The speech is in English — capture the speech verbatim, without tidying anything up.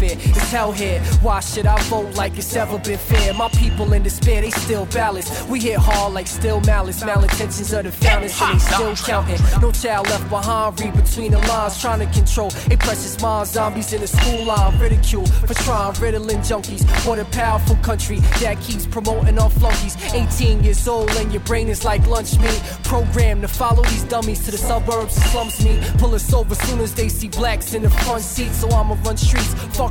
here, it's hell here. Why should I vote like it's ever been fair? My people in despair, they still balance. We hit hard like still malice. Malintentions of the founders, and they still counting. No child left behind, read between the lines, trying to control a precious minds. Zombies in the school line, ridicule for trying, riddling junkies. What a powerful country that keeps promoting our flunkies. eighteen years old and your brain is like lunch meat. Programmed to follow these dummies to the suburbs and slums me. Pull us over soon as they see blacks in the front seat. So I'ma run streets, fuck